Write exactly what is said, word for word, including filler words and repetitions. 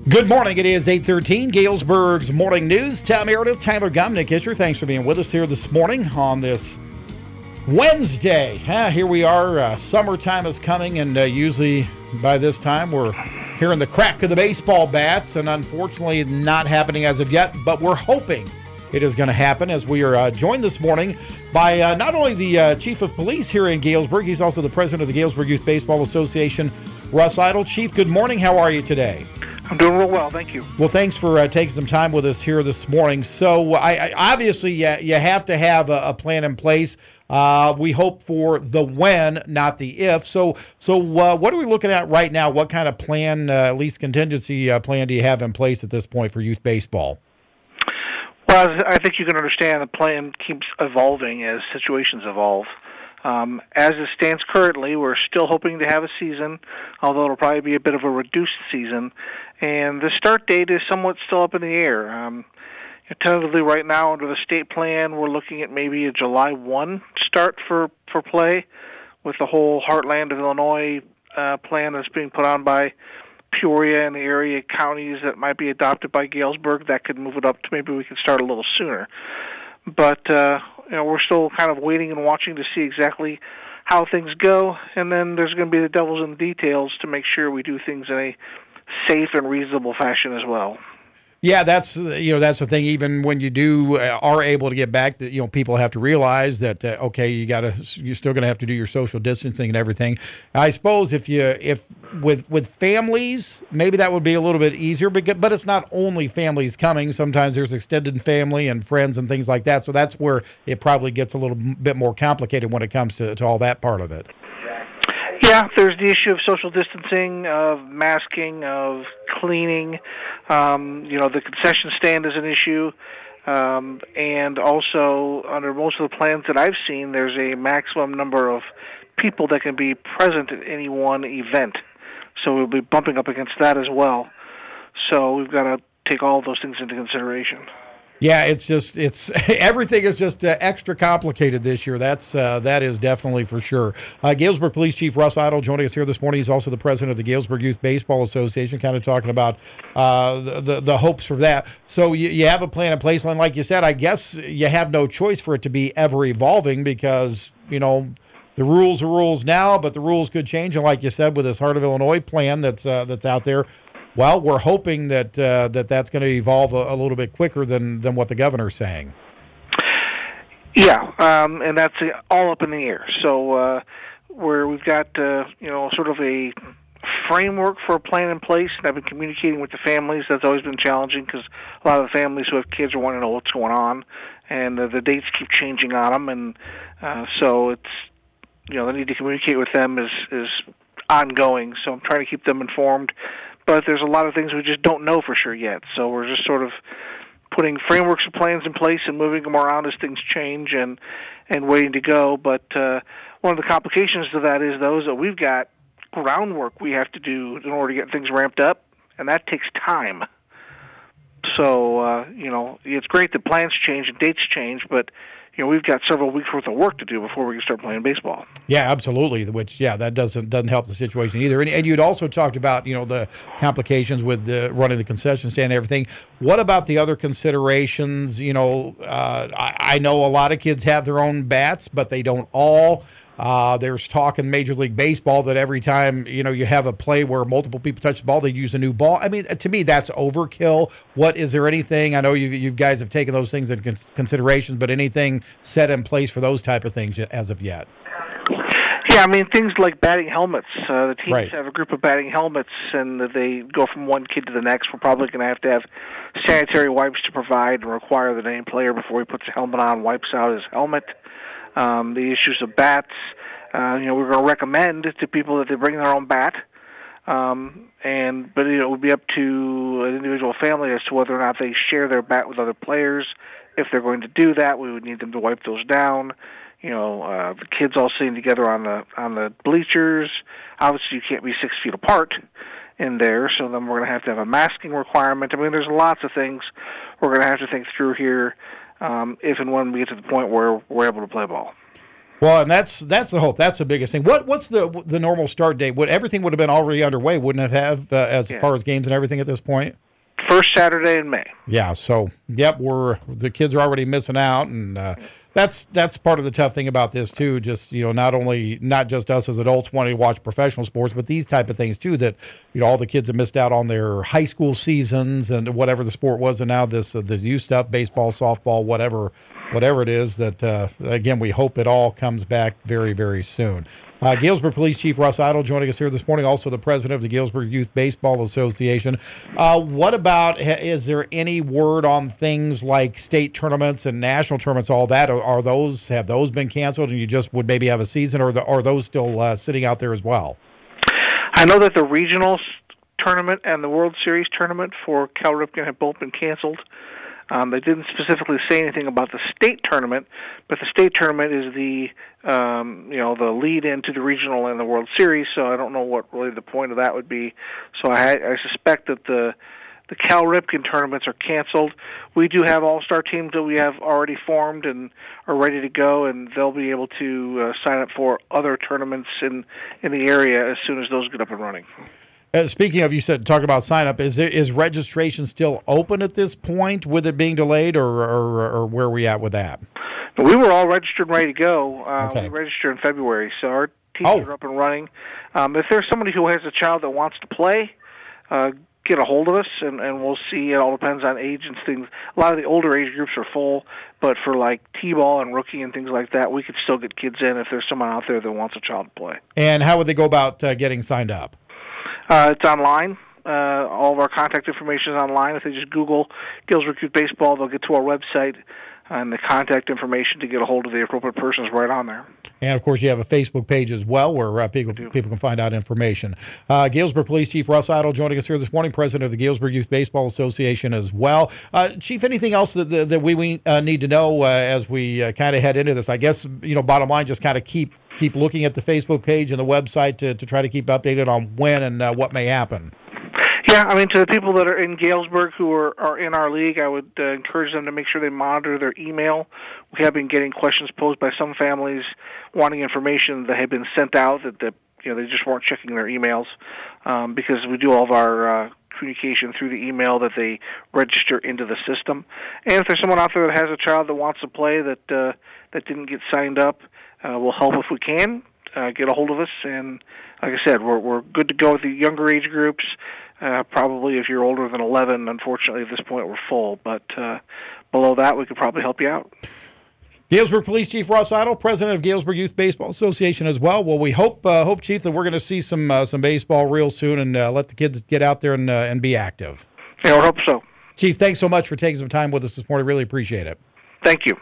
Good morning. It is eight thirteen, Galesburg's Morning News. Tom Meredith, Tyler Gumnick, Isher. Thanks for being with us here this morning on this Wednesday. Ah, here we are. Uh, summertime is coming, and uh, usually by this time we're hearing the crack of the baseball bats, and unfortunately not happening as of yet, but we're hoping it is going to happen as we are uh, joined this morning by uh, not only the uh, Chief of Police here in Galesburg, he's also the President of the Galesburg Youth Baseball Association, Russ Idle. Chief, good morning. How are you today? I'm doing real well, thank you. Well, thanks for uh, taking some time with us here this morning. So, I, I obviously, you, you have to have a, a plan in place. Uh, we hope for the when, not the if. So, so uh, what are we looking at right now? What kind of plan, uh, at least contingency uh, plan, do you have in place at this point for youth baseball? Well, I think you can understand the plan keeps evolving as situations evolve. Um, as it stands currently, we're still hoping to have a season, although it'll probably be a bit of a reduced season. And the start date is somewhat still up in the air. Um, tentatively right now under the state plan, we're looking at maybe a July first start for, for play with the whole Heartland of Illinois uh, plan that's being put on by Peoria and the area counties that might be adopted by Galesburg. That could move it up to maybe we can start a little sooner. But uh, you know, we're still kind of waiting and watching to see exactly how things go, and then there's going to be the devil's in the details to make sure we do things in a safe and reasonable fashion as well. Yeah, that's you know that's the thing. Even when you do uh, are able to get back, that you know people have to realize that uh, okay, you got to you're still going to have to do your social distancing and everything. I suppose if you if with with families, maybe that would be a little bit easier. But but it's not only families coming. Sometimes there's extended family and friends and things like that. So that's where it probably gets a little bit more complicated when it comes to, to all that part of it. Yeah, there's the issue of social distancing, of masking, of cleaning. Um, you know, the concession stand is an issue. Um, and also, under most of the plans that I've seen, there's a maximum number of people that can be present at any one event. So we'll be bumping up against that as well. So we've got to take all of those things into consideration. Yeah, it's just it's everything is just uh, extra complicated this year. That's uh, that is definitely for sure. Uh, Galesburg Police Chief Russ Idle joining us here this morning. He's also the president of the Galesburg Youth Baseball Association. Kind of talking about uh, the, the the hopes for that. So you, you have a plan in place, and like you said, I guess you have no choice for it to be ever evolving because you know the rules are rules now, but the rules could change. And like you said, with this Heart of Illinois plan that's uh, that's out there. Well, we're hoping that uh, that that's going to evolve a, a little bit quicker than, than what the governor's saying. Yeah, um, and that's all up in the air. So uh, where we've got uh, you know sort of a framework for a plan in place, and I've been communicating with the families. That's always been challenging because a lot of the families who have kids are wanting to know what's going on, and uh, the dates keep changing on them, and uh, so it's you know the need to communicate with them is is ongoing. So I'm trying to keep them informed. But there's a lot of things we just don't know for sure yet. So we're just sort of putting frameworks of plans in place and moving them around as things change and, and waiting to go. But uh, one of the complications to that is, though, is that we've got groundwork we have to do in order to get things ramped up, and that takes time. So, uh, you know, it's great that plans change and dates change, but you know, we've got several weeks worth of work to do before we can start playing baseball. Yeah, absolutely. Which, yeah, that doesn't doesn't help the situation either. And, and you'd also talked about, you know, the complications with the, running the concession stand and everything. What about the other considerations? You know, uh, I, I know a lot of kids have their own bats, but they don't all. Uh, there's talk in Major League Baseball that every time, you know, you have a play where multiple people touch the ball, they use a new ball. I mean, to me, that's overkill. What is there anything? I know you you guys have taken those things into consideration, but anything set in place for those type of things as of yet? Yeah, I mean, things like batting helmets. Uh, the teams right. have a group of batting helmets, and they go from one kid to the next. We're probably going to have to have sanitary wipes to provide and require that any player, before he puts a helmet on, wipes out his helmet. Um, the issues of bats, uh, you know, we're going to recommend to people that they bring their own bat, um, and but you know, it would be up to an individual family as to whether or not they share their bat with other players. If they're going to do that, we would need them to wipe those down. You know, uh, the kids all sitting together on the on the bleachers. Obviously, you can't be six feet apart in there, so then we're going to have to have a masking requirement. I mean, there's lots of things we're going to have to think through here. Um, if and when we get to the point where we're able to play ball. Well, and that's that's the hope. That's the biggest thing. What what's the the normal start date? Would everything would have been already underway? Wouldn't it have uh, as yeah. far as games and everything at this point? First Saturday in May. Yeah. So, yep, we're the kids are already missing out, and uh, that's that's part of the tough thing about this too. Just you know, not only not just us as adults wanting to watch professional sports, but these type of things too. That you know, all the kids have missed out on their high school seasons and whatever the sport was, and now this uh, the youth stuff, baseball, softball, whatever. Whatever it is, that, uh, again, we hope it all comes back very, very soon. Uh, Galesburg Police Chief Russ Idle joining us here this morning, also the president of the Galesburg Youth Baseball Association. Uh, what about, is there any word on things like state tournaments and national tournaments, all that? Are, are those, have those been canceled and you just would maybe have a season, or the, are those still uh, sitting out there as well? I know that the regional tournament and the World Series tournament for Cal Ripken have both been canceled. Um, they didn't specifically say anything about the state tournament, but the state tournament is the um, you know the lead into the regional and the World Series. So I don't know what really the point of that would be. So I, I suspect that the the Cal Ripken tournaments are canceled. We do have all-star teams that we have already formed and are ready to go, and they'll be able to uh, sign up for other tournaments in in the area as soon as those get up and running. Uh, speaking of, you said talk about sign up. Is it, is registration still open at this point with it being delayed, or or, or where are we at with that? We were all registered and ready to go. Uh, okay. We registered in February, so our teams oh. are up and running. Um, if there's somebody who has a child that wants to play, uh, get a hold of us, and, and we'll see. It all depends on age and things. A lot of the older age groups are full, but for like T-ball and rookie and things like that, we could still get kids in if there's someone out there that wants a child to play. And how would they go about uh, getting signed up? Uh, it's online. Uh, all of our contact information is online. If they just Google Galesburg Youth Baseball, they'll get to our website, and the contact information to get a hold of the appropriate person is right on there. And, of course, you have a Facebook page as well where uh, people people can find out information. Uh, Galesburg Police Chief Russ Idle joining us here this morning, president of the Galesburg Youth Baseball Association as well. Uh, Chief, anything else that, that, that we, we uh, need to know uh, as we uh, kind of head into this? I guess, you know, bottom line, just kind of keep keep looking at the Facebook page and the website to, to try to keep updated on when and uh, what may happen. Yeah, I mean, to the people that are in Galesburg who are, are in our league, I would uh, encourage them to make sure they monitor their email. We have been getting questions posed by some families wanting information that had been sent out that the, you know they just weren't checking their emails, um, because we do all of our uh, communication through the email that they register into the system. And if there's someone out there that has a child that wants to play that uh, that didn't get signed up, uh, we'll help if we can. Uh, get a hold of us, and like I said, we're we're good to go with the younger age groups. Uh, probably if you're older than eleven, unfortunately at this point we're full, but uh, below that we could probably help you out. Galesburg Police Chief Russ Idle, president of Galesburg Youth Baseball Association as well. Well, we hope, uh, hope Chief, that we're going to see some uh, some baseball real soon, and uh, let the kids get out there and uh, and be active. Yeah, I hope so. Chief, thanks so much for taking some time with us this morning. Really appreciate it. Thank you.